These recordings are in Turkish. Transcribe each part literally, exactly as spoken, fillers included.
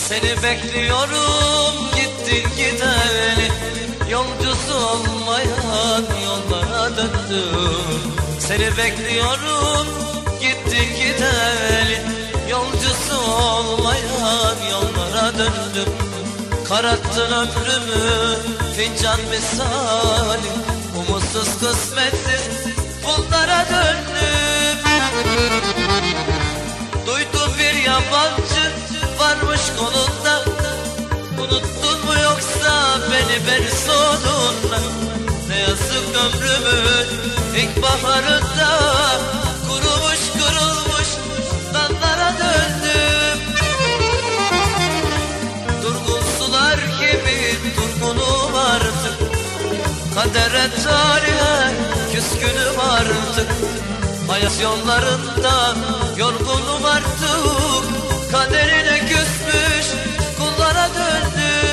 Seni bekliyorum gittin gideli, yolcusu olmayan yollara döndüm. Seni bekliyorum gittin gideli, yolcusu olmayan yollara döndüm. Karattın ömrümü fincan misali, umutsuz kısmetsiz bunlara döndüm. Duydum bir yabancı varmış kolunda, unuttun mu yoksa beni beni sonunda? Ne yazık ömrümün ilk baharında, kurumuş kırılmış dallara döndüm. Durgun sular gibi durgunum artık, kadere tarihe küskünüm artık. Hayat yollarında yorgunum artık, kaderine küsmüş kullara döndüm.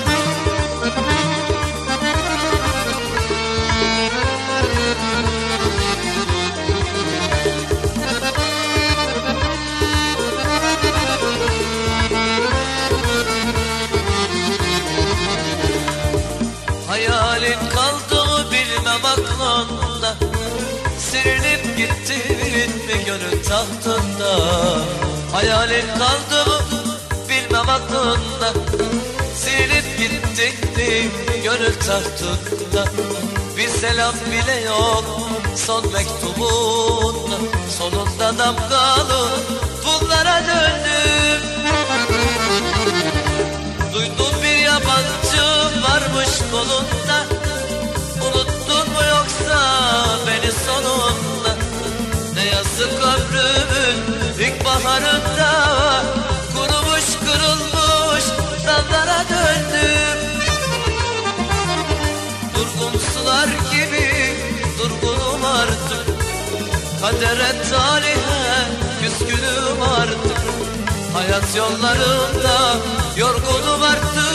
Hayalin kaldı mı bilmem aklımda, silinip gittin mi gönül tahtında? Hayalin kaldı mı bilmem aklımda, silinip gittin mi gönül tahtında? Bir selam bile yok son mektubunda, sonunda damgalı bunlara döndüm. Duydum bir yabancı varmış kolunda, unuttun mu yoksa beni sonunda? Ne yazık ömrümün ilk baharında, kurumuş kırılmış dallara döndüm. Durgun sular gibi durgunum artık, kadere talihe küskünüm artık. Hayat yollarında yorgunum artık,